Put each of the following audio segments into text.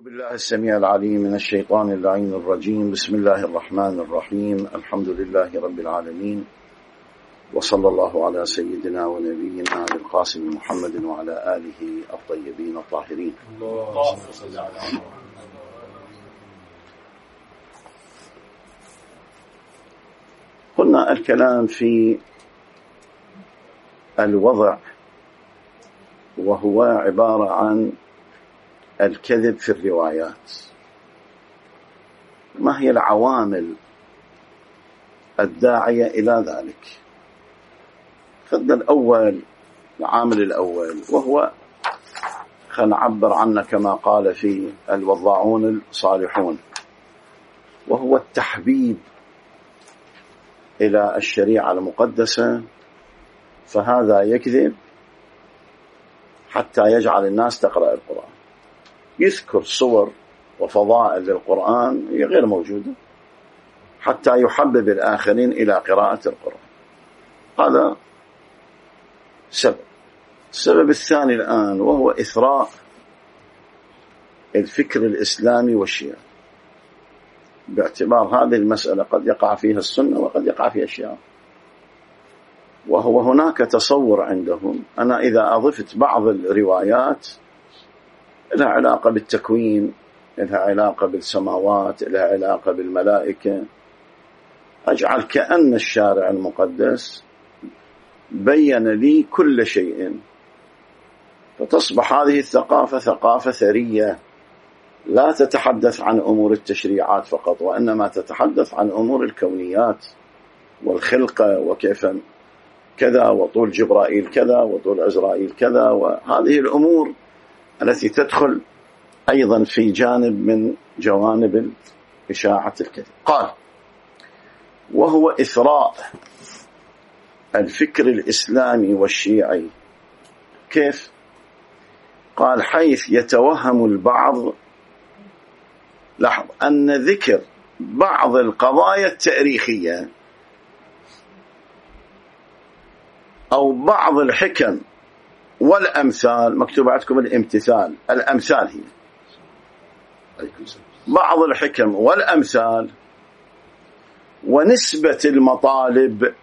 بالله السميع العليم من الشيطان اللعين الرجيم. بسم الله الرحمن الرحيم. الحمد لله رب العالمين، وصلى الله على سيدنا ونبينا القاسم محمد وعلى آله الطيبين الطاهرين. قلنا الكلام في الوضع، وهو عبارة عن الكذب في الروايات. ما هي العوامل الداعية إلى ذلك؟ خدنا العامل الأول، وهو خلينا نعبر عنه كما قال في الوضاعون الصالحون، وهو التحبيب إلى الشريعة المقدسة. فهذا يكذب حتى يجعل الناس تقرأ القرآن، يذكر صور وفضائل للقرآن هي غير موجودة حتى يحبب الآخرين إلى قراءة القرآن. هذا سبب. السبب الثاني الآن وهو إثراء الفكر الإسلامي والشيعة، باعتبار هذه المسألة قد يقع فيها السنة وقد يقع فيها الشيعة. وهو هناك تصور عندهم أنا إذا أضفت بعض الروايات لها علاقة بالتكوين، لها علاقة بالسماوات، لها علاقة بالملائكة، أجعل كأن الشارع المقدس بين لي كل شيء، فتصبح هذه الثقافة ثقافة ثرية لا تتحدث عن أمور التشريعات فقط، وإنما تتحدث عن أمور الكونيات والخلقة، وكيف كذا، وطول جبرائيل كذا، وطول عزرائيل كذا، وهذه الأمور التي تدخل أيضا في جانب من جوانب إشاعة الكذب. قال: وهو إثراء الفكر الإسلامي والشيعي. كيف؟ قال: حيث يتوهم البعض، لاحظ أن ذكر بعض القضايا التاريخية أو بعض الحكم والأمثال، مكتوب عندكم الامتثال، الأمثال هي بعض الحكم والأمثال، ونسبة المطالب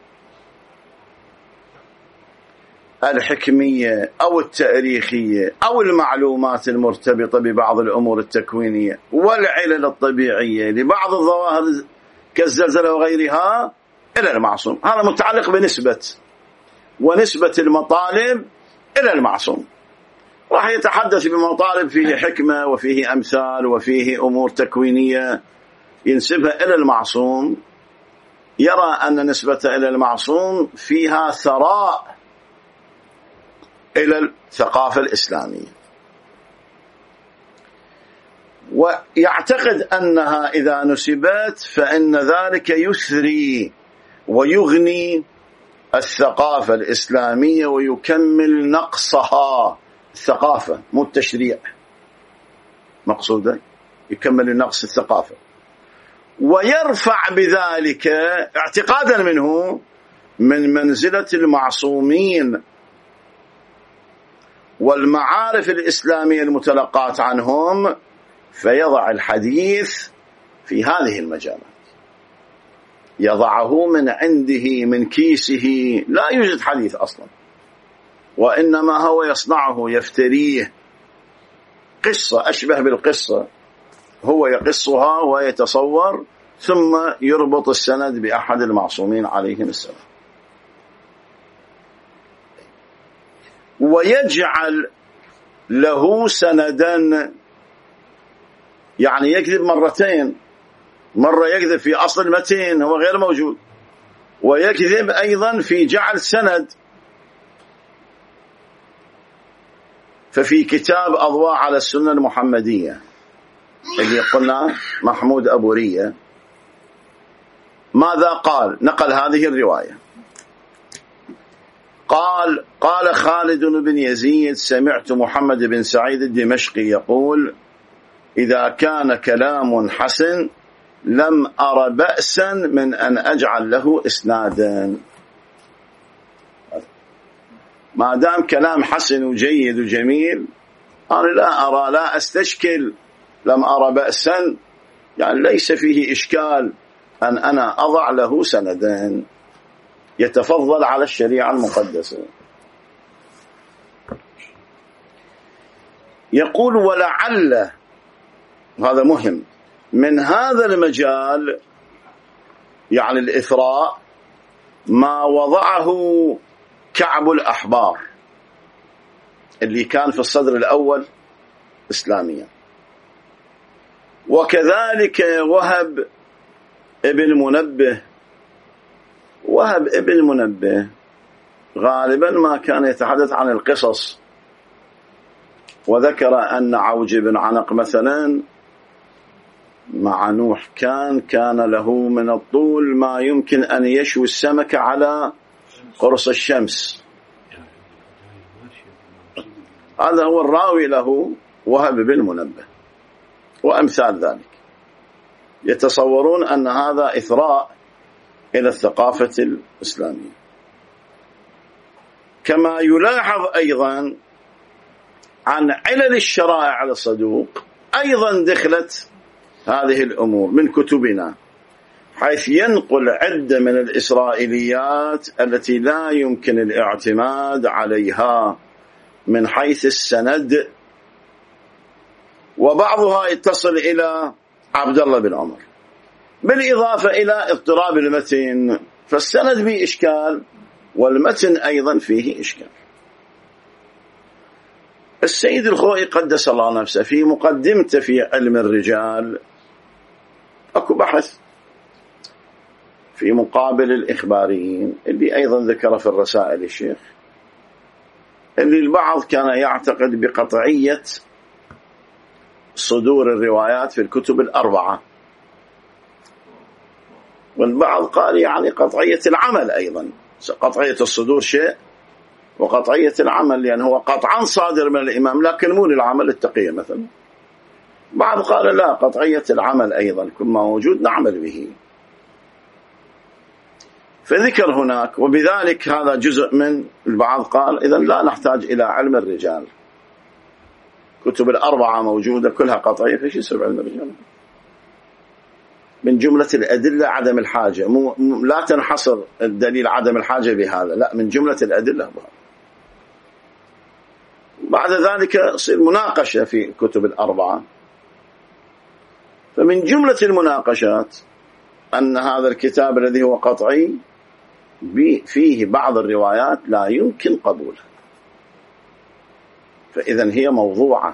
الحكمية أو التاريخية أو المعلومات المرتبطة ببعض الأمور التكوينية والعلل الطبيعية لبعض الظواهر كالزلزلة وغيرها إلى المعصوم. هذا متعلق ونسبة المطالب إلى المعصوم. راح يتحدث بمطالب فيه حكمة وفيه أمثال وفيه أمور تكوينية ينسبها إلى المعصوم، يرى أن نسبتها إلى المعصوم فيها ثراء إلى الثقافة الإسلامية، ويعتقد أنها إذا نسبت فإن ذلك يثري ويغني الثقافة الإسلامية ويكمل نقصها. الثقافة مو التشريع مقصودة، يكمل نقص الثقافة، ويرفع بذلك اعتقادا منه من منزلة المعصومين والمعارف الإسلامية المتلقاة عنهم، فيضع الحديث في هذه المجالات، يضعه من عنده من كيسه. لا يوجد حديث أصلا، وإنما هو يصنعه، يفتريه، قصة أشبه بالقصة، هو يقصها ويتصور ثم يربط السند بأحد المعصومين عليهم السلام، ويجعل له سندا. يعني يكذب مرتين، مرة يكذب في أصل المتن هو غير موجود، ويكذب أيضا في جعل سند. ففي كتاب أضواء على السنة المحمدية اللي قلنا محمود أبو رية، ماذا قال؟ نقل هذه الرواية، قال خالد بن يزيد: سمعت محمد بن سعيد الدمشقي يقول: إذا كان كلام حسن لم أر بأسا من أن أجعل له إسنادا. ما دام كلام حسن وجيد وجميل أنا لا أرى، لا أستشكل لم أرى بأسا، يعني ليس فيه إشكال أن أنا أضع له سندين يتفضل على الشريعة المقدسة. يقول ولعل، هذا مهم، من هذا المجال يعني الإثراء ما وضعه كعب الأحبار اللي كان في الصدر الأول إسلاميا، وكذلك وهب ابن منبه. وهب ابن منبه غالبا ما كان يتحدث عن القصص، وذكر أن عوج بن عنق مثلا مع نوح كان له من الطول ما يمكن أن يشوي السمك على قرص الشمس. هذا هو الراوي له وهب بن منبه وأمثال ذلك. يتصورون أن هذا إثراء إلى الثقافة الإسلامية. كما يلاحظ أيضا عن علل الشرائع الصدوق أيضا دخلت هذه الأمور من كتبنا، حيث ينقل عدة من الإسرائيليات التي لا يمكن الاعتماد عليها من حيث السند، وبعضها يتصل إلى عبد الله بن عمر، بالإضافة إلى اضطراب المتن، فالسند فيه إشكال والمتن أيضا فيه إشكال. السيد الخوئي قدس الله نفسه في مقدمته في علم الرجال أكو بحث في مقابل الإخباريين اللي أيضا ذكر في الرسائل الشيخ، اللي البعض كان يعتقد بقطعية صدور الروايات في الكتب الأربعة، والبعض قال يعني قطعية العمل أيضا، قطعية الصدور شيء وقطعية العمل، لأن هو قطعا صادر من الإمام لكن مو للعمل التقية مثلا. بعض قال لا، قطعية العمل أيضا كل ما موجود نعمل به. فذكر هناك، وبذلك هذا جزء من البعض قال إذن لا نحتاج إلى علم الرجال، كتب الأربعة موجودة كلها قطعية، فيش يصير علم الرجال؟ من جملة الأدلة عدم الحاجة، لا تنحصر الدليل عدم الحاجة بهذا، لا، من جملة الأدلة بهذا. بعد ذلك يصير مناقشة في كتب الأربعة، فمن جملة المناقشات أن هذا الكتاب الذي هو قطعي فيه بعض الروايات لا يمكن قبولها، فإذن هي موضوعة.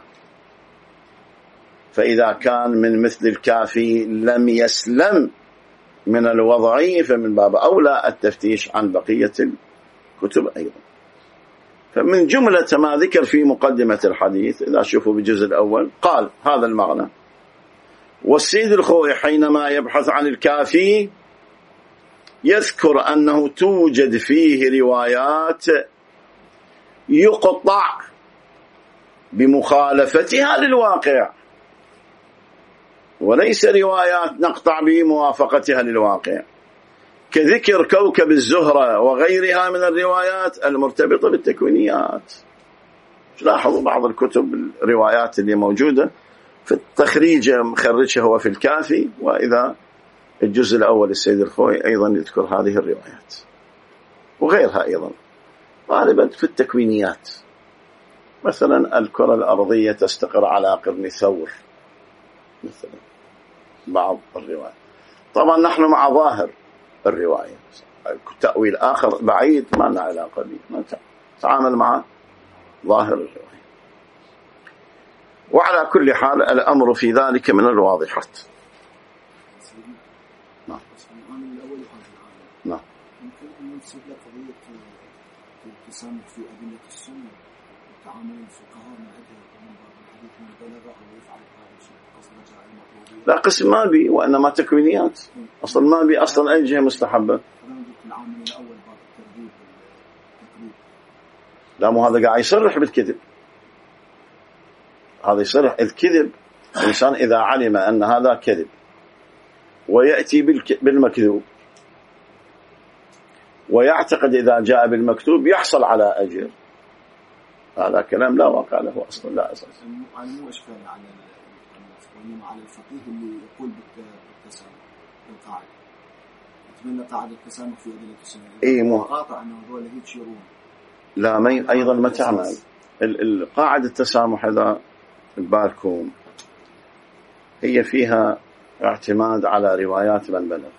فإذا كان من مثل الكافي لم يسلم من الوضعي، فمن باب أولى التفتيش عن بقية الكتب أيضا. فمن جملة ما ذكر في مقدمة الحديث، إذا شوفوا بالجزء الأول قال هذا المعنى. والسيد الخوئي حينما يبحث عن الكافي يذكر أنه توجد فيه روايات يقطع بمخالفتها للواقع، وليس روايات نقطع بموافقتها للواقع، كذكر كوكب الزهرة وغيرها من الروايات المرتبطة بالتكوينيات. لاحظوا بعض الكتب الروايات اللي موجودة في التخريج مخرجها هو في الكافي، وإذا الجزء الأول السيد الخوئي أيضا يذكر هذه الروايات وغيرها أيضا، غالبا في التكوينيات، مثلا الكرة الأرضية تستقر على قرن ثور مثلا، بعض الروايات. طبعا نحن مع ظاهر الرواية، تأويل آخر بعيد ما لنا علاقة به، نتعامل مع ظاهر الرواية. وعلى كل حال الأمر في ذلك من الواضحات. نعم. نعم. يمكن أن ننسب لقضية التسامح في أدلة السنة وتعامل الفقهاء من أجل من باب الحديث من بلغ أو يفعل هذا الشيء قصد جاء المطلوبين. لا، قسم ما بي وإنما تكوينيات، أصلا ما بي أصلا أي جهة مستحبة. العامل الأول باب التكذيب والتكذيب. لا، مو هذا قاعد يصرح بالكذب، هذا يصرح الكذب. الإنسان إذا علم أن هذا كذب ويأتي بالمكذوب ويعتقد إذا جاء بالمكتوب يحصل على أجر، هذا كلام لا واقع له أصلا، لا أساس. مو إشكال على وإنما على الفقيه اللي يقول بالتسامح بالقاعدة. أتمنى قاعدة التسامح في أدلة السنة. قاطع أنه هو اللي يشيرون. لا أيضا ما تعمل القاعدة التسامح إذا بالكم هي فيها اعتماد على روايات من بلغ.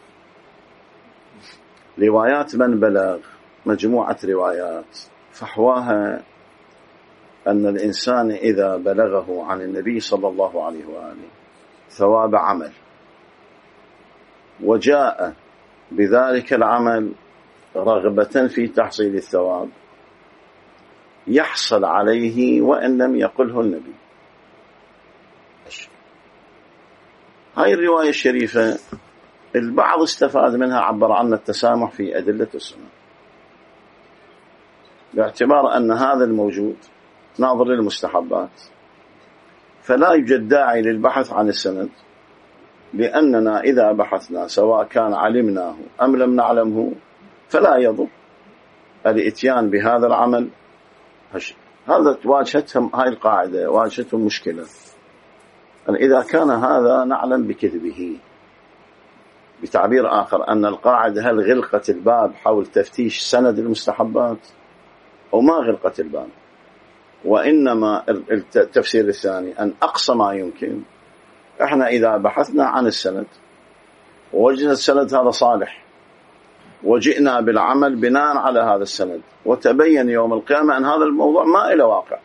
روايات من بلغ مجموعة روايات فحواها أن الإنسان إذا بلغه عن النبي صلى الله عليه وآله ثواب عمل وجاء بذلك العمل رغبة في تحصيل الثواب يحصل عليه وإن لم يقله النبي. هاي الرواية الشريفة البعض استفاد منها عبر عن التسامح في أدلة السنة باعتبار أن هذا الموجود ناظر للمستحبات فلا يوجد داعي للبحث عن السند لأننا إذا بحثنا سواء كان علمناه أم لم نعلمه فلا يضر الاتيان بهذا العمل. هذا واجهتهم هاي القاعدة واجهتهم مشكلة أن إذا كان هذا نعلم بكذبه. بتعبير آخر أن القاعدة هل غلقت الباب حول تفتيش سند المستحبات أو ما غلقت الباب، وإنما التفسير الثاني أن أقصى ما يمكن إحنا إذا بحثنا عن السند ووجدنا السند هذا صالح وجئنا بالعمل بناء على هذا السند وتبين يوم القيامة أن هذا الموضوع ما إلى واقع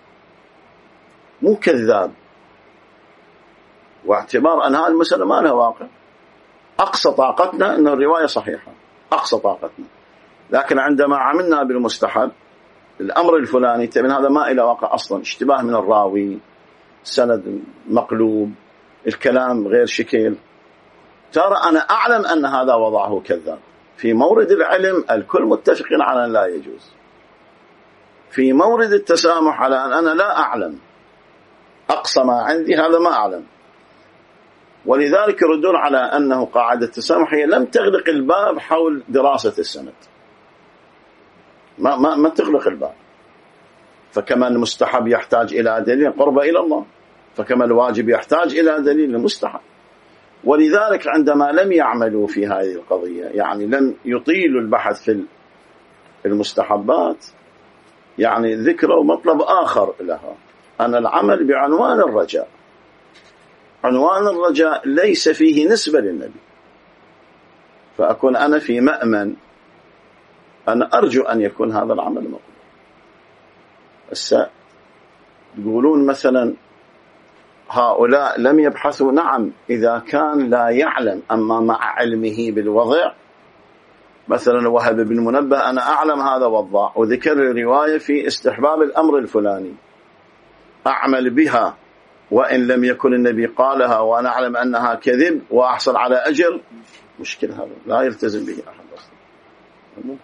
مو كذاب واعتبار أن هذا المسألة ما لها واقع أقصى طاقتنا أن الرواية صحيحة أقصى طاقتنا، لكن عندما عملنا بالمستحب الأمر الفلاني تبين هذا ما إلى واقع أصلا، اشتباه من الراوي، سند مقلوب، الكلام غير شكل، ترى أنا أعلم أن هذا وضعه كذاب. في مورد العلم الكل متفقين على أن لا يجوز، في مورد التسامح على أن أنا لا أعلم أقصى ما عندي هذا ما أعلم، ولذلك يردون على أنه قاعدة التسامح هي لم تغلق الباب حول دراسة السند، ما تغلق الباب. فكما المستحب يحتاج إلى دليل قرب إلى الله، فكما الواجب يحتاج إلى دليل المستحب. ولذلك عندما لم يعملوا في هذه القضية يعني لم يطيلوا البحث في المستحبات يعني ذكروا مطلب آخر لها أن العمل بعنوان الرجاء. عنوان الرجاء ليس فيه نسبة للنبي، فأكون أنا في مأمن أنا أرجو أن يكون هذا العمل مقبول. يقولون مثلا هؤلاء لم يبحثوا، نعم إذا كان لا يعلم، أما مع علمه بالوضع مثلا وهب بن منبه أنا أعلم هذا وضع وذكر الرواية في استحباب الأمر الفلاني أعمل بها وإن لم يكن النبي قالها وأنا أعلم أنها كذب وأحصل على أجر، مشكلة هذا لا يلتزم به أحد أصلا.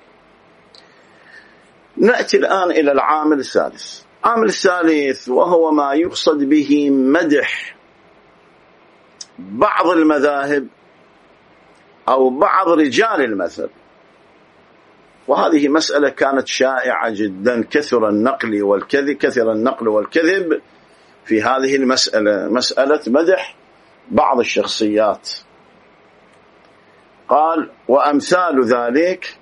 نأتي الآن إلى العامل الثالث. العامل الثالث وهو ما يقصد به مدح بعض المذاهب أو بعض رجال المذهب، وهذه مسألة كانت شائعة جدا، كثر النقل والكذب في هذه المسألة، مسألة مدح بعض الشخصيات. قال وأمثال ذلك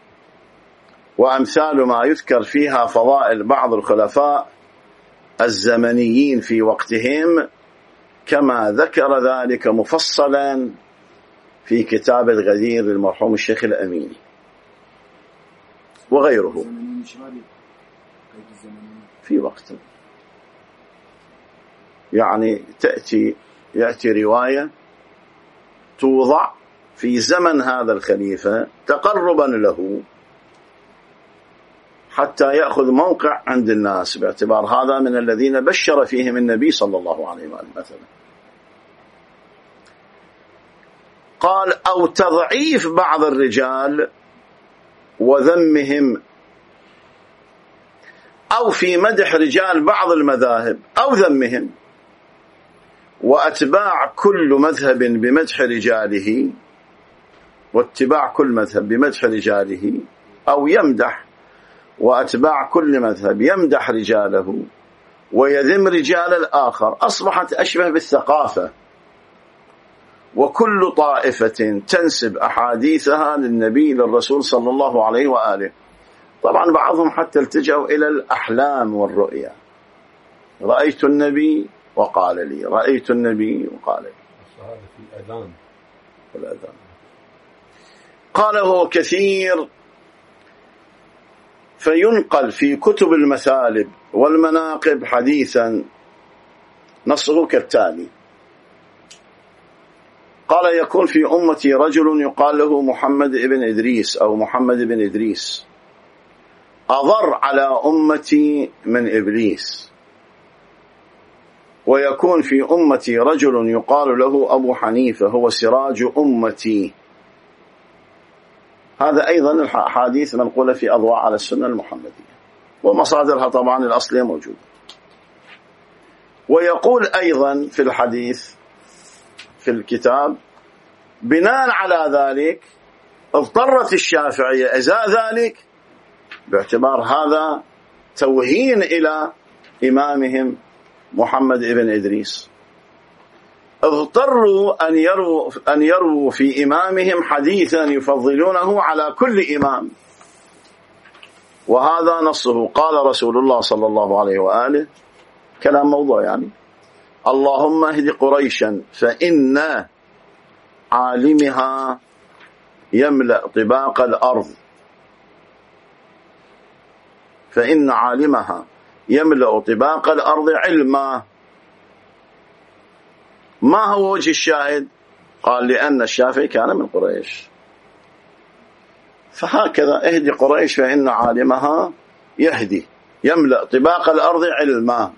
وأمثال ما يذكر فيها فضائل بعض الخلفاء الزمنيين في وقتهم كما ذكر ذلك مفصلا في كتاب الغدير للمرحوم الشيخ الأميني وغيره في وقت يعني يأتي رواية توضع في زمن هذا الخليفة تقربا له حتى يأخذ موقع عند الناس باعتبار هذا من الذين بشر فيهم النبي صلى الله عليه وآله مثلا. قال أو تضعيف بعض الرجال وذمهم، أو في مدح رجال بعض المذاهب أو ذمهم، واتباع كل مذهب بمدح رجاله، واتباع كل مذهب بمدح رجاله، أو يمدح واتباع كل مذهب يمدح رجاله ويذم رجال الآخر، أصبحت أشبه بالثقافة، وكل طائفة تنسب أحاديثها للنبي للرسول صلى الله عليه وآله. طبعا بعضهم حتى التجأوا إلى الأحلام والرؤيا، رأيت النبي وقال لي، رأيت النبي وقال لي. هذا في الأذان. الأذان قاله كثير، فينقل في كتب المثالب والمناقب حديثا نصه كالتالي: قال: يكون في أمتي رجل يقال له محمد بن إدريس أو محمد بن إدريس، أضر على أمتي من إبليس. ويكون في أمتي رجل يقال له أبو حنيفة، هو سراج أمتي. هذا أيضا الحديث منقولة في أضواء على السنة المحمدية، ومصادرها طبعا الأصلية موجودة. ويقول أيضا في الحديث في الكتاب: بناء على ذلك اضطرت الشافعية إزاء ذلك، باعتبار هذا توهين إلى إمامهم محمد بن إدريس، اضطروا أن يروا في إمامهم حديثا يفضلونه على كل إمام، وهذا نصه: قال رسول الله صلى الله عليه وآله، كلام موضوع يعني: اللهم اهد قريشا فإن عالمها يملأ طباق الأرض، فإن عالمها يملأ طباق الأرض علما. ما هو وجه الشاهد؟ قال: لأن الشافعي كان من قريش، فهكذا اهدي قريش فإن عالمها يهدي يملأ طباق الأرض علما.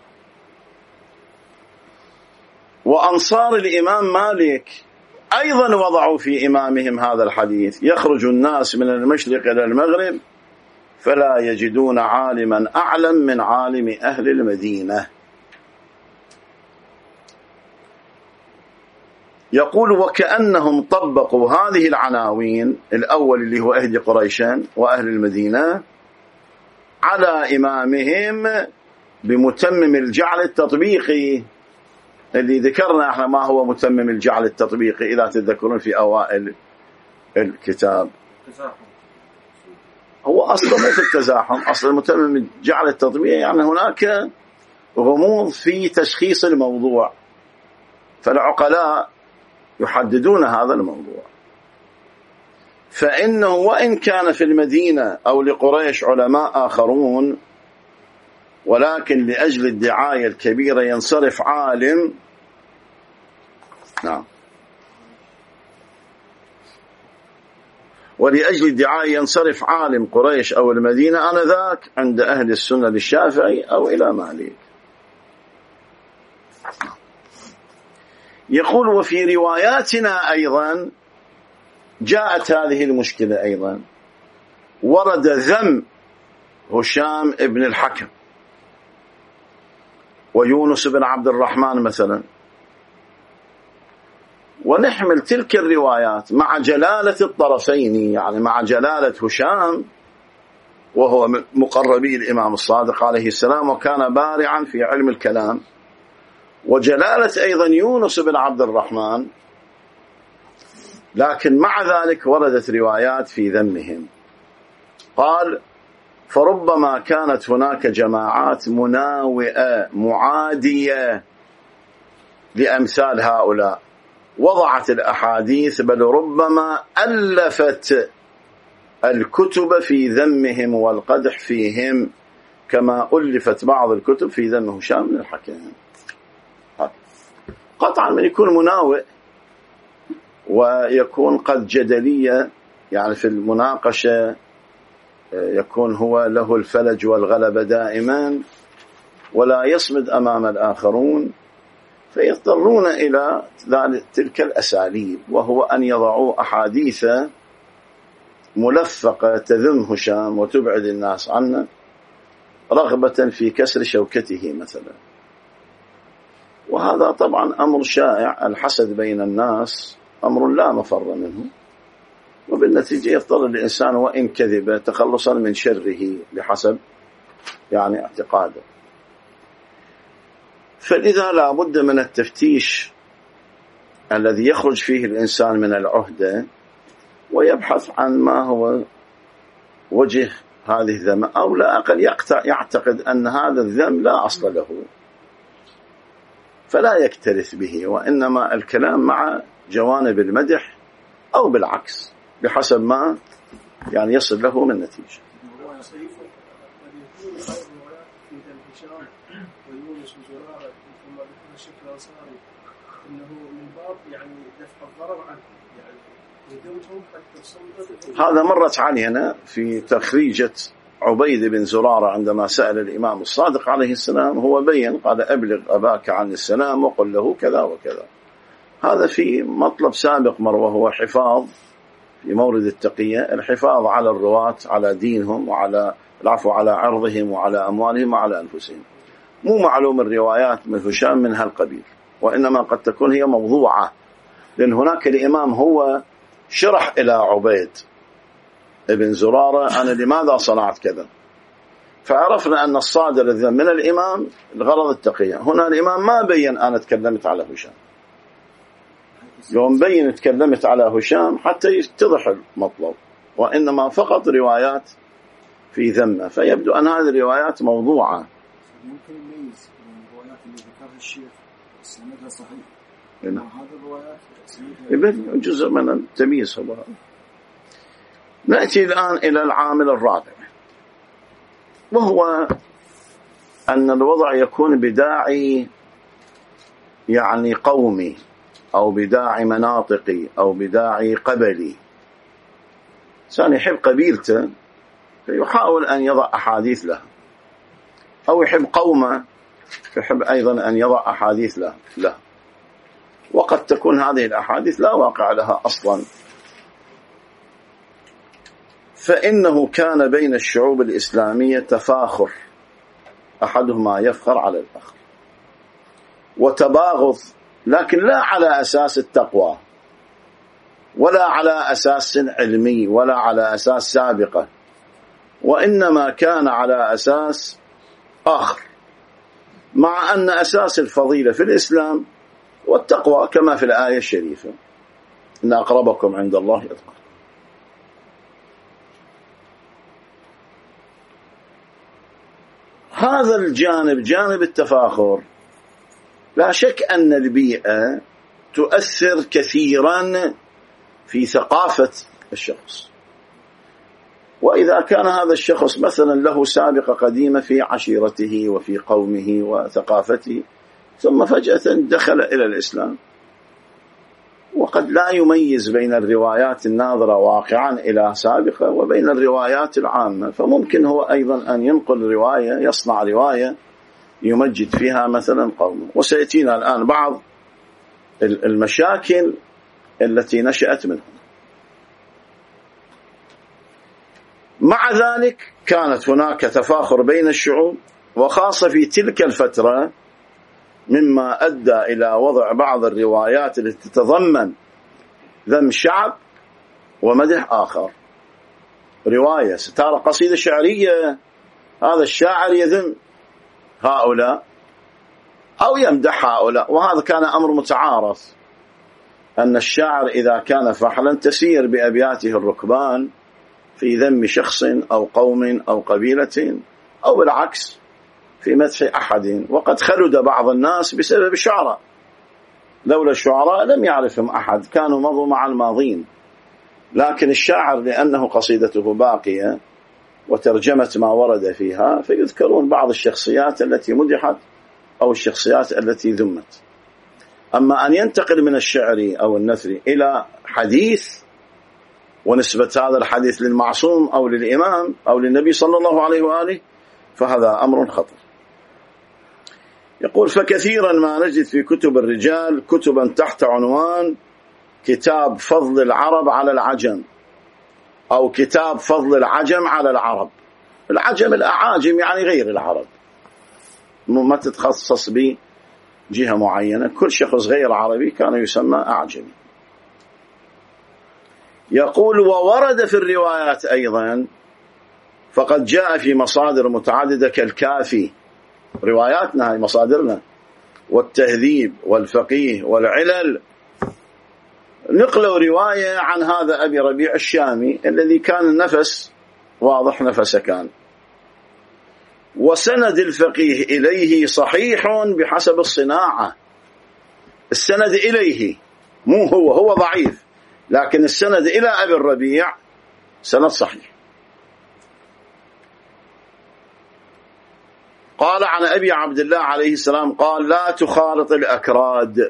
وأنصار الإمام مالك أيضا وضعوا في إمامهم هذا الحديث: يخرج الناس من المشرق إلى المغرب فلا يجدون عالما أعلم من عالم أهل المدينة. يقول: وكأنهم طبقوا هذه العناوين، الأول اللي هو أهدي قريشان وأهل المدينة، على إمامهم بمتمم الجعل التطبيقي، اللي ذكرنا احنا ما هو متمم الجعل التطبيقي إذا تذكرون في أوائل الكتاب. هو أصلا مو في التزاحم، أصلا متمم الجعل التطبيقي يعني هناك غموض في تشخيص الموضوع، فالعقلاء يحددون هذا الموضوع. فإنه وإن كان في المدينة أو لقريش علماء آخرون، ولكن لأجل الدعاية الكبيرة ينصرف عالم، نعم، ولأجل الدعاية ينصرف عالم قريش أو المدينة آنذاك عند أهل السنة للشافعي أو إلى مالك. يقول: وفي رواياتنا أيضا جاءت هذه المشكلة أيضا، ورد ذم هشام بن الحكم ويونس بن عبد الرحمن مثلا، ونحمل تلك الروايات مع جلالة الطرفين، يعني مع جلالة هشام وهو من مقربي الإمام الصادق عليه السلام وكان بارعا في علم الكلام، وجلالة أيضا يونس بن عبد الرحمن، لكن مع ذلك وردت روايات في ذمهم. قال: فربما كانت هناك جماعات مناوئة معادية لأمثال هؤلاء وضعت الأحاديث، بل ربما ألفت الكتب في ذمهم والقدح فيهم، كما ألفت بعض الكتب في ذم هشام بن الحكم. قطعا من يكون مناوئ ويكون قد جدلية، يعني في المناقشة يكون هو له الفلج والغلبة دائما ولا يصمد أمام الآخرون، فيضطرون إلى تلك الأساليب، وهو أن يضعوا أحاديث ملفقة تذم هشام وتبعد الناس عنه رغبة في كسر شوكته مثلا. وهذا طبعا أمر شائع، الحسد بين الناس أمر لا مفر منه، وبالنتيجة يضطر الإنسان وإن كذب تخلصا من شره بحسب يعني اعتقاده. فلذا لا بد من التفتيش الذي يخرج فيه الإنسان من العهدة ويبحث عن ما هو وجه هذه الذم، أو لا أقل يعتقد أن هذا الذم لا أصل له فلا يكترث به، وإنما الكلام مع جوانب المدح أو بالعكس بحسب ما يعني يصل له من نتيجة. هذا مرت علينا في تخريجة عبيد بن زرارة عندما سأل الإمام الصادق عليه السلام، هو بين قال أبلغ أباك عن السلام وقل له كذا وكذا. هذا في مطلب سابق مر، وهو حفاظ في مورد التقية، الحفاظ على الرواة على دينهم وعلى العفو على عرضهم وعلى أموالهم وعلى أنفسهم. مو معلوم الروايات من هشام من هالقبيل، وإنما قد تكون هي موضوعة، لأن هناك الإمام هو شرح إلى عبيد ابن زرارة أنا لماذا صنعت كذا، فعرفنا أن الصادر الذم من الإمام الغرض التقية. هنا الإمام ما بين أنا تكلمت على هشام، يوم بين تكلمت على هشام حتى يتضح المطلب، وإنما فقط روايات في ذمة، فيبدو أن هذه الروايات موضوعة. ممكن نميز الروايات اللي ذكرها الشيخ سندها صحيح، هذه الروايات سندها جزء من التمييز. هو نأتي الآن إلى العامل الرابع، وهو أن الوضع يكون بداعي يعني قومي أو بداعي مناطقي أو بداعي قبلي. إنسان يحب قبيلته فيحاول أن يضع أحاديث له، أو يحب قومه فيحب أيضا أن يضع أحاديث له، وقد تكون هذه الأحاديث لا واقع لها أصلا. فإنه كان بين الشعوب الإسلامية تفاخر، أحدهما يفخر على الآخر، وتباغض، لكن لا على أساس التقوى ولا على أساس علمي ولا على أساس سابقة، وإنما كان على أساس آخر، مع أن أساس الفضيلة في الإسلام والتقوى كما في الآية الشريفة إن أقربكم عند الله يتقى. هذا الجانب جانب التفاخر، لا شك أن البيئة تؤثر كثيرا في ثقافة الشخص، وإذا كان هذا الشخص مثلا له سابقة قديمة في عشيرته وفي قومه وثقافته، ثم فجأة دخل إلى الإسلام وقد لا يميز بين الروايات الناظرة واقعا إلى سابقة وبين الروايات العامة، فممكن هو أيضا أن ينقل رواية، يصنع رواية يمجد فيها مثلا قومه. وسيأتينا الآن بعض المشاكل التي نشأت منه. مع ذلك كانت هناك تفاخر بين الشعوب، وخاصة في تلك الفترة، مما أدى إلى وضع بعض الروايات التي تتضمن ذم شعب ومدح آخر. رواية ستارة قصيدة شعرية، هذا الشاعر يذم هؤلاء أو يمدح هؤلاء، وهذا كان أمر متعارف، أن الشاعر إذا كان فحلا تسير بأبياته الركبان في ذم شخص أو قوم أو قبيلة، أو بالعكس في مدح أحد. وقد خلد بعض الناس بسبب الشعراء، لولا الشعراء لم يعرفهم أحد، كانوا مضوا مع الماضين. لكن الشاعر لأنه قصيدته باقية وترجمة ما ورد فيها، فيذكرون بعض الشخصيات التي مدحت أو الشخصيات التي ذمت. أما أن ينتقل من الشعر أو النثر إلى حديث ونسبة هذا الحديث للمعصوم أو للإمام أو للنبي صلى الله عليه وآله، فهذا أمر خطر. يقول: فكثيرا ما نجد في كتب الرجال كتبا تحت عنوان كتاب فضل العرب على العجم، أو كتاب فضل العجم على العرب. العجم الأعاجم يعني غير العرب، ما تتخصص بجهة معينة، كل شخص غير عربي كان يسمى أعجمي. يقول: وورد في الروايات أيضا، فقد جاء في مصادر متعددة كالكافي، رواياتنا هي مصادرنا، والتهذيب والفقيه والعلل، نقلوا رواية عن هذا أبي ربيع الشامي الذي كان النفس واضح نفسه كان. وسند الفقيه إليه صحيح بحسب الصناعة. السند إليه مو هو ضعيف، لكن السند إلى أبي الربيع سند صحيح. قال عن أبي عبد الله عليه السلام قال: لا تخالط الأكراد،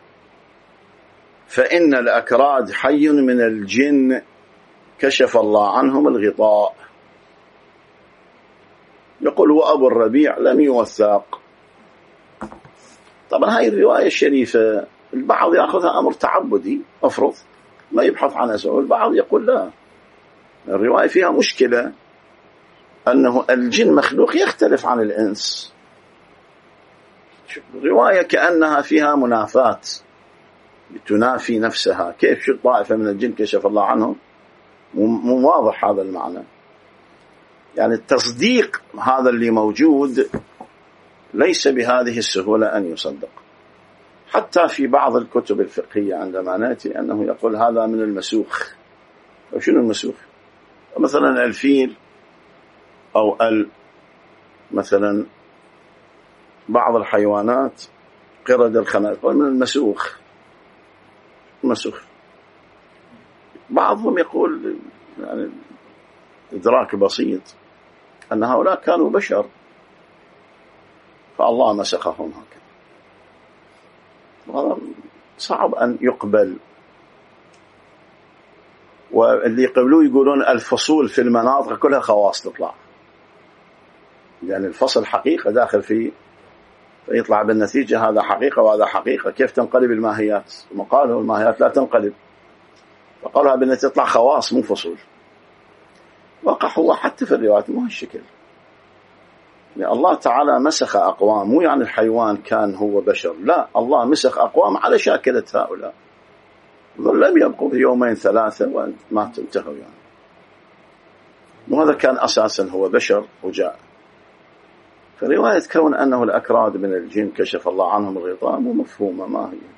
فإن الأكراد حي من الجن كشف الله عنهم الغطاء. يقول وأبو الربيع لم يوثق. طبعا هاي الرواية الشريفة البعض يأخذها أمر تعبدي أفرض ما يبحث عنها سوء، البعض يقول لا، الرواية فيها مشكلة، أنه الجن مخلوق يختلف عن الإنس. الرواية كأنها فيها منافاة تنافي نفسها. كيف شو طائفة من الجن كشف الله عنهم؟ مو واضح هذا المعنى. يعني التصديق هذا اللي موجود ليس بهذه السهولة أن يصدق. حتى في بعض الكتب الفقهية عندما نأتي أنه يقول هذا من المسوخ. وشنو المسوخ؟ مثلا الفيل أو مثلا بعض الحيوانات قرد الخنازير من المسوخ. مسوخ. بعضهم يقول يعني إدراك بسيط أن هؤلاء كانوا بشر فالله مسخهم هكذا. هذا صعب أن يقبل. واللي يقبلوه يقولون الفصول في المناطق كلها خواص تطلع، يعني الفصل حقيقة داخل فيه فيطلع بالنتيجة هذا حقيقة وهذا حقيقة. كيف تنقلب الماهيات؟ ما قالوا الماهيات لا تنقلب، فقالوا بالنتيجة تطلع خواص مو فصول. وقع هو حتى في الروايات مو هالشكل. يعني الله تعالى مسخ أقوام، مو يعني الحيوان كان هو بشر، لا، الله مسخ أقوام على شاكلة هؤلاء، لم يبقوا في يومين ثلاثة وما تنتهوا يعني. وهذا كان أساسا هو بشر وجاء. فرواية كون أنه الأكراد من الجن كشف الله عنهم الغطاء مو مفهومة ما هي.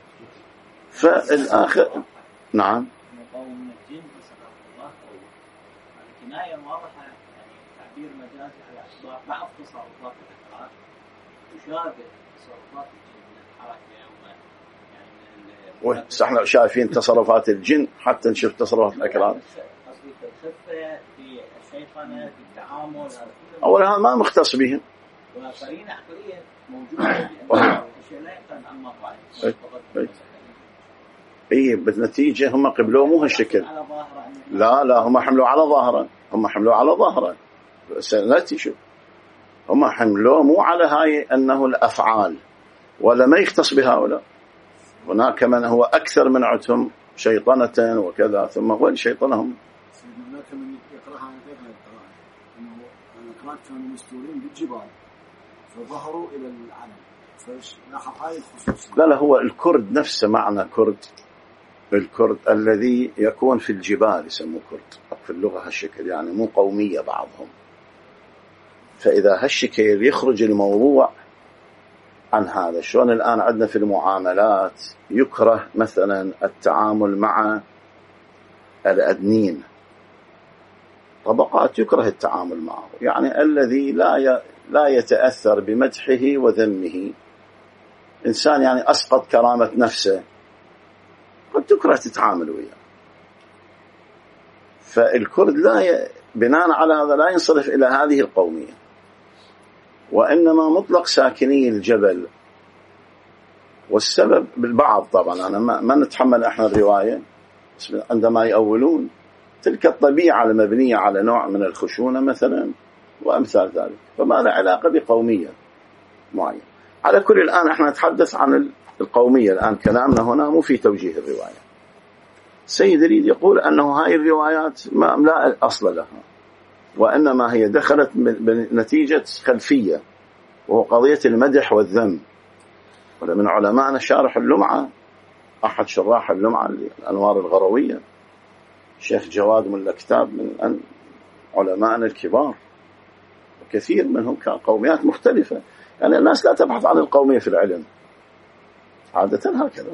فالآخر نعم من الجن الله الكناية واضحة، يعني تعبير مجازي على أشباه بعض تصرفات الأكراد تشابه تصرفات الجن من الحركة يعني احنا شايفين تصرفات الجن حتى نشوف تصرفات الأكراد. قصدي في الخفة في الشيطنة في التعامل أولا ما مختص بهم، وقرينة عقلية موجودة الشيء لا يقترن عن مرضى. إيه بالنتيجة هم قبلوه مو هالشكل. لا هم حملوا على ظاهرا، هم حملوا على ظاهرا. سنأتي شو هم حملوه مو على هاي أنه الأفعال، ولا ما يختص بهؤلاء. هناك من هو أكثر من عتهم شيطنة وكذا، ثم هو شيطنهم. هناك من يقرأها عن غير القراءة أنه الأكراد كانوا مستورين بالجبال فظهروا إلى العالم، فلاحظ هاي الخصوصية. لا هو الكرد نفسه معنى كرد، الكرد الذي يكون في الجبال يسموه كرد في اللغة هالشكل، يعني مو قومية بعضهم. فإذا هالشكل يخرج الموضوع عن هذا. شلون الآن عندنا في المعاملات يكره مثلا التعامل مع الأدنين، طبقات يكره التعامل معه، يعني الذي لا يتأثر بمدحه وذمه، إنسان يعني أسقط كرامة نفسه قد تكره تتعامل وياه. فالكرد بناء على هذا لا ينصرف إلى هذه القومية، وإنما مطلق ساكني الجبل. والسبب بالبعض طبعا أنا ما نتحمل إحنا الرواية عندما يأولون تلك الطبيعة المبنية على نوع من الخشونة مثلا وأمثال ذلك، فما له علاقة بقومية معينة. على كل الآن احنا نتحدث عن القومية الآن، كلامنا هنا مو في توجيه الرواية. السيد يريد يقول أنه هاي الروايات ما لا أصل لها، وإنما هي دخلت بنتيجة خلفية، وهو قضية المدح والذم. ومن علماءنا شارح اللمعة، أحد شراح اللمعة الأنوار الغروية، شيخ جواد من كتاب من علماءنا الكبار، وكثير منهم كان قوميات مختلفة. يعني الناس لا تبحث عن القومية في العلم عادة هكذا.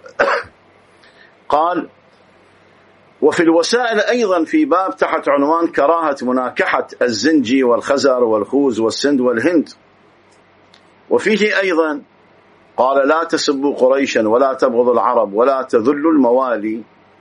قال: وفي الوسائل أيضا في باب تحت عنوان كراهة مناكحة الزنجي والخزر والخوز والسند والهند، وفيه أيضا قال: لا تسبوا قريشا ولا تبغضوا العرب ولا تذلوا الموالي.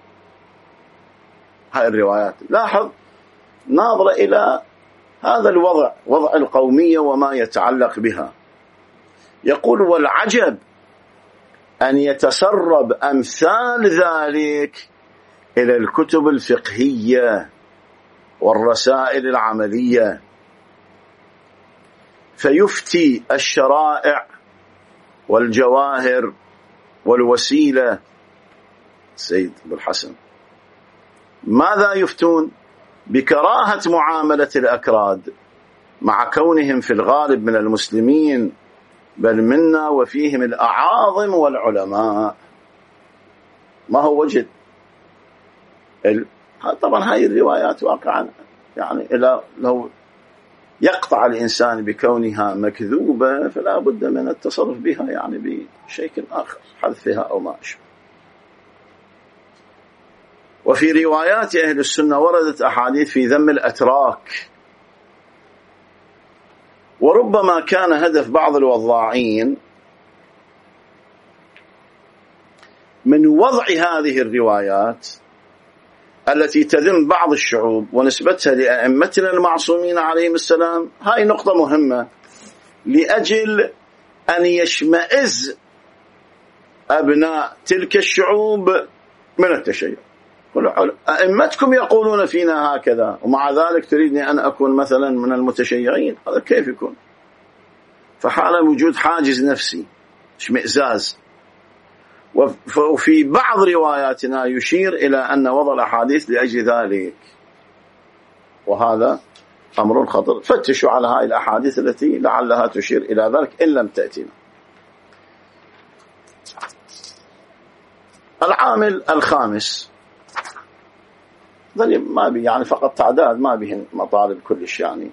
هاي الروايات لاحظ ناظر إلى هذا الوضع، وضع القومية وما يتعلق بها. يقول: والعجب أن يتسرب أمثال ذلك إلى الكتب الفقهية والرسائل العملية، فيفتي الشرائع والجواهر والوسيلة. سيد أبو الحسن ماذا يفتون؟ بكراهة معاملة الأكراد مع كونهم في الغالب من المسلمين، بل منا وفيهم الأعاظم والعلماء. ما هو وجد؟ طبعا هاي الروايات واقعا يعني لو يقطع الإنسان بكونها مكذوبة فلا بد من التصرف بها يعني بشيء آخر، حذفها أو ما أشبه. وفي روايات أهل السنة وردت أحاديث في ذم الأتراك، وربما كان هدف بعض الوضاعين من وضع هذه الروايات التي تذم بعض الشعوب ونسبتها لأئمتنا المعصومين عليهم السلام. هاي نقطة مهمة لأجل أن يشمئز أبناء تلك الشعوب من التشيع. أئمتكم يقولون فينا هكذا ومع ذلك تريدني أن أكون مثلا من المتشيعين؟ هذا كيف يكون؟ فحال وجود حاجز نفسي، اشمئزاز. وفي بعض رواياتنا يشير إلى أن وضع الأحاديث لأجل ذلك، وهذا أمر خطر. فتشوا على هذه الأحاديث التي لعلها تشير إلى ذلك إن لم تأتينا. العامل الخامس ما بي يعني فقط تعداد، ما بهن مطالب كلش يعني.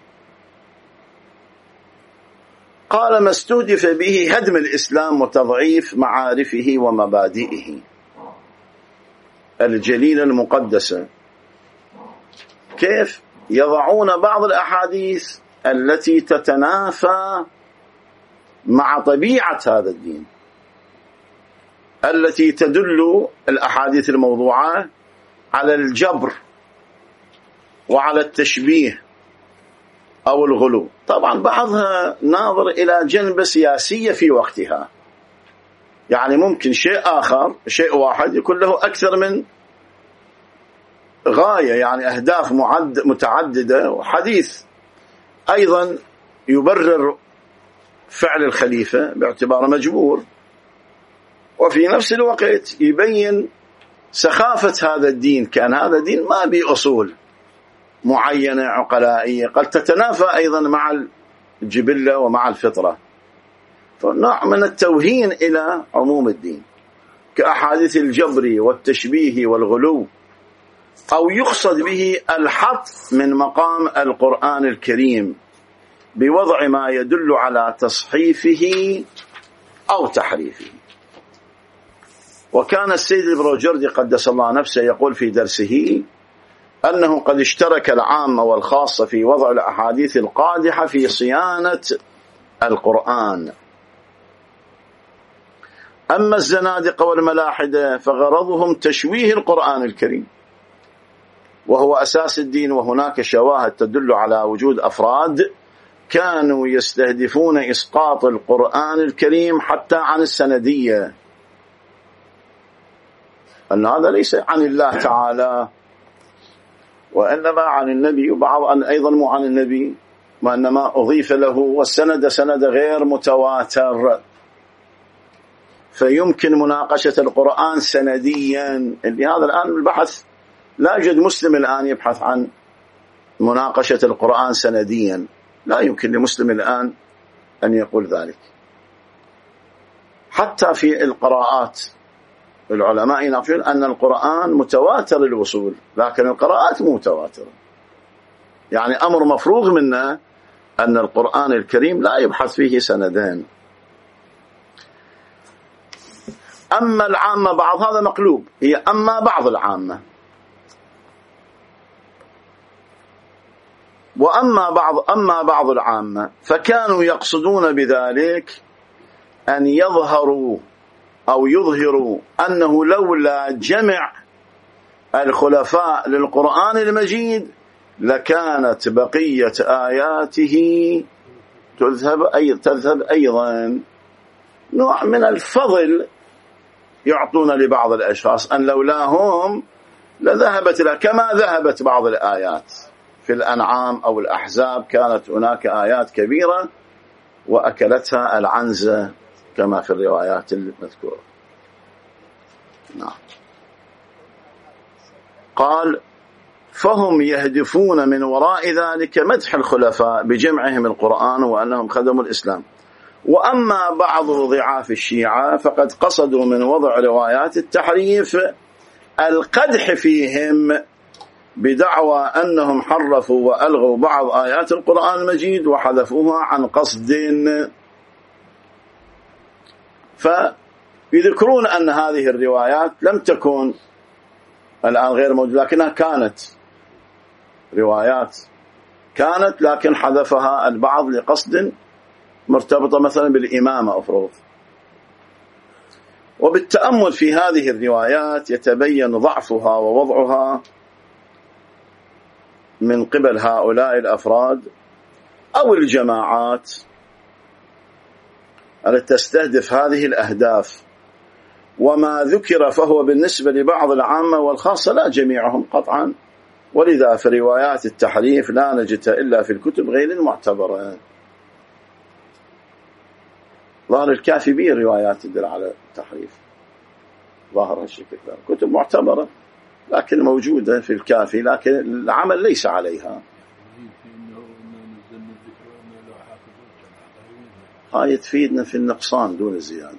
قال: ما استهدف به هدم الإسلام وتضعيف معارفه ومبادئه الجليلة المقدسة. كيف يضعون بعض الأحاديث التي تتنافى مع طبيعة هذا الدين، التي تدل الأحاديث الموضوعة على الجبر وعلى التشبيه أو الغلو. طبعا بعضها ناظر إلى جنبة سياسية في وقتها، يعني ممكن شيء آخر، شيء واحد يكون له أكثر من غاية، يعني أهداف متعددة. وحديث أيضا يبرر فعل الخليفة باعتباره مجبور، وفي نفس الوقت يبين سخافة هذا الدين، كان هذا الدين ما به أصول معينة عقلائية قد تتنافى أيضا مع الجبلة ومع الفطرة. فنوع من التوهين إلى عموم الدين كأحاديث الجبر والتشبيه والغلو، أو يقصد به الحط من مقام القرآن الكريم بوضع ما يدل على تصحيفه أو تحريفه. وكان السيد البروجردي قدس الله نفسه يقول في درسه أنه قد اشترك العامة والخاصة في وضع الأحاديث القادحة في صيانة القرآن. أما الزنادقة والملاحدة فغرضهم تشويه القرآن الكريم وهو أساس الدين، وهناك شواهد تدل على وجود أفراد كانوا يستهدفون إسقاط القرآن الكريم حتى عن السندية، أن هذا ليس عن الله تعالى وإنما عن النبي، وبعض أيضا مو عن النبي وإنما أضيف له، والسند سند غير متواتر، فيمكن مناقشة القرآن سنديا. اللي هذا الآن البحث لا يوجد مسلم الآن يبحث عن مناقشة القرآن سنديا، لا يمكن لمسلم الآن أن يقول ذلك. حتى في القراءات العلماء يناقشون أن القرآن متواتر الوصول، لكن القراءات مو متواترة، يعني أمر مفروغ منه أن القرآن الكريم لا يبحث فيه سندين. أما العامة بعض، هذا مقلوب، هي أما بعض العامة، أما بعض العامة فكانوا يقصدون بذلك أن يظهروا أو يظهروا أنه لولا جمع الخلفاء للقرآن المجيد لكانت بقية آياته تذهب أيضا. نوع من الفضل يعطون لبعض الأشخاص أن لولاهم لذهبت كما ذهبت بعض الآيات في الأنعام أو الأحزاب، كانت هناك آيات كبيرة وأكلتها العنزة كما في الروايات المذكورة. نعم. قال فهم يهدفون من وراء ذلك مدح الخلفاء بجمعهم القرآن وأنهم خدموا الإسلام. وأما بعض ضعاف الشيعة فقد قصدوا من وضع روايات التحريف القدح فيهم بدعوى أنهم حرفوا وألغوا بعض آيات القرآن المجيد وحذفوها عن قصد، فيذكرون أن هذه الروايات لم تكن الآن غير موجودة، لكنها كانت روايات كانت لكن حذفها البعض لقصد مرتبطة مثلا بالإمامة أفرض. وبالتأمل في هذه الروايات يتبين ضعفها ووضعها من قبل هؤلاء الأفراد أو الجماعات التي تستهدف هذه الأهداف. وما ذكر فهو بالنسبة لبعض العامة والخاصة لا جميعهم قطعا، ولذا في روايات التحريف لا نجدها إلا في الكتب غير المعتبرة. ظاهر الكافي به روايات تدل على التحريف، ظاهر الشكل، كتب معتبرة لكن موجودة في الكافي، لكن العمل ليس عليها. هاي تفيدنا في النقصان دون الزيادة،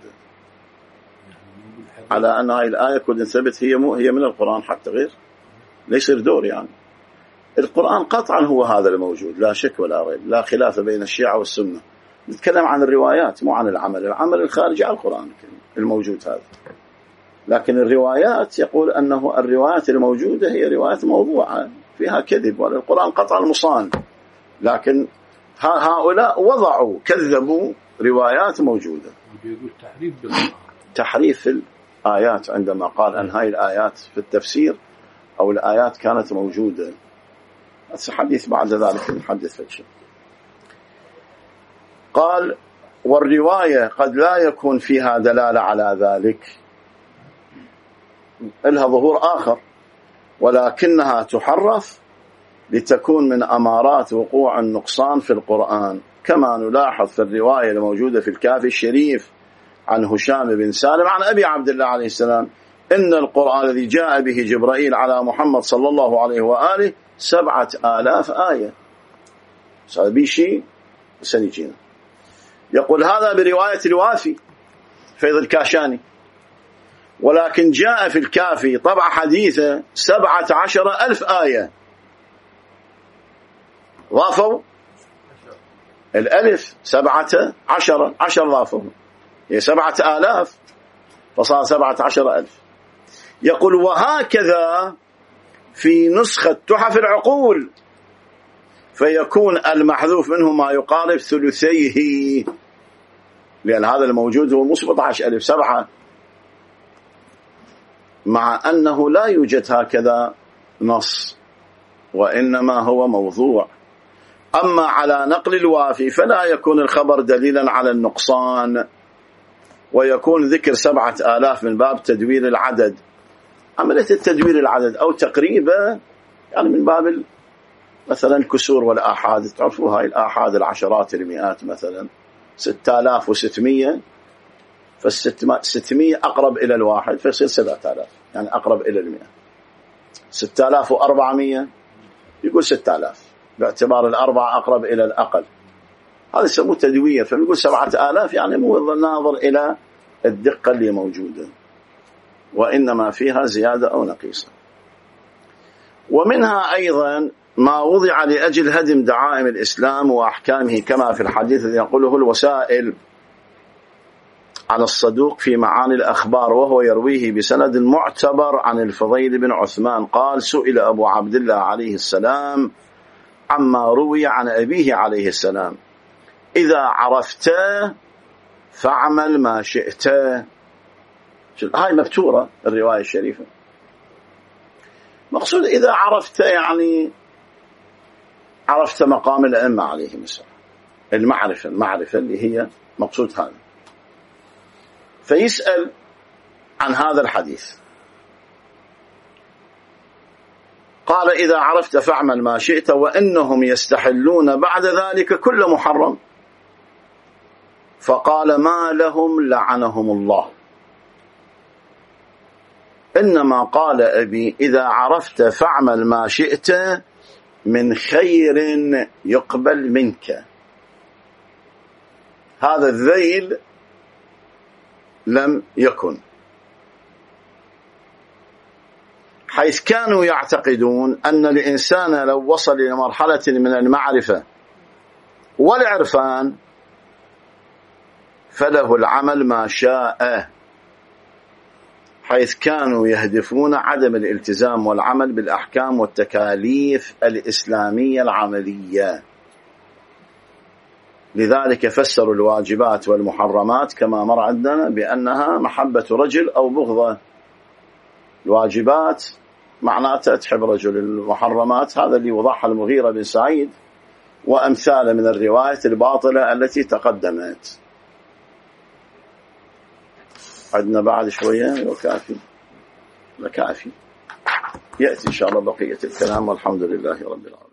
على أن هاي الآية كل ثبت هي من القرآن حتى غير لا يصير دور. يعني القرآن قطعا هو هذا الموجود لا شك ولا ريب، لا خلاف بين الشيعة والسنة. نتكلم عن الروايات مو عن العمل الخارجي على القرآن الموجود هذا. لكن الروايات يقول أنه الروايات الموجودة هي روايات موضوعة فيها كذب، والقرآن قطعا مصان، لكن هؤلاء وضعوا كذبوا روايات موجودة. تحريف في الآيات عندما قال أن هاي الآيات في التفسير أو الآيات كانت موجودة، حديث بعد ذلك نحدث في الشيء. قال والرواية قد لا يكون فيها دلالة على ذلك، لها ظهور آخر، ولكنها تحرف لتكون من أمارات وقوع النقصان في القرآن، كما نلاحظ في الرواية الموجودة في الكافي الشريف عن هشام بن سالم عن أبي عبد الله عليه السلام إن القرآن الذي جاء به جبرائيل على محمد صلى الله عليه وآله 7000 آية. سأبيشي سنجينا. يقول هذا برواية الوافي فيض الكاشاني، ولكن جاء في الكافي طبعة حديثة 17,000 آية، ضافوا الألف 17 10 ضافوا هي 7,000 فصار 17,000. يقول وهكذا في نسخة تحف العقول فيكون المحذوف منه ما يقارب ثلثيه، لأن هذا الموجود هو 17,000 7، مع أنه لا يوجد هكذا نص وإنما هو موضوع. أما على نقل الوافي فلا يكون الخبر دليلا على النقصان، ويكون ذكر 7,000 من باب تدوير العدد، عملية التدوير العدد أو تقريبا يعني من باب مثلا الكسور والآحاد. تعرفوا هاي الآحاد العشرات المئات، مثلا 6,600 فال600 أقرب إلى الواحد فيصير 7,000 يعني أقرب إلى 100. 6,400 يقول 6,000 باعتبار الأربعة أقرب إلى الأقل، هذا يسموه تدوير. فبيقول 7,000 يعني مو ناظر إلى الدقة اللي موجودة، وإنما فيها زيادة أو نقيصة. ومنها أيضا ما وضع لأجل هدم دعائم الإسلام وأحكامه، كما في الحديث الذي يقوله الوسائل عن الصدوق في معاني الأخبار، وهو يرويه بسند معتبر عن الفضيل بن عثمان قال: سئل أبو عبد الله عليه السلام عما روي عن أبيه عليه السلام: إذا عرفت فاعمل ما شئت. هاي مبتورة الرواية الشريفة. مقصود إذا عرفت يعني عرفت مقام الأئمة عليهم السلام، المعرفة اللي هي مقصود هذا. فيسأل عن هذا الحديث، قال: إذا عرفت فاعمل ما شئت، وإنهم يستحلون بعد ذلك كل محرم. فقال: ما لهم لعنهم الله، إنما قال أبي: إذا عرفت فاعمل ما شئت من خير يقبل منك. هذا الذيل لم يكن، حيث كانوا يعتقدون أن الإنسان لو وصل إلى مرحلة من المعرفة والعرفان فله العمل ما شاء، حيث كانوا يهدفون عدم الالتزام والعمل بالأحكام والتكاليف الإسلامية العملية. لذلك فسروا الواجبات والمحرمات كما مر عندنا بأنها محبة رجل أو بغضة. الواجبات معناتها تحب رجل، المحرمات هذا اللي وضعها المغيرة بن سعيد وأمثال من الرواية الباطلة التي تقدمت. عندنا بعد شوية وكافي، لا كافي، يأتي إن شاء الله بقية الكلام، والحمد لله رب العالمين.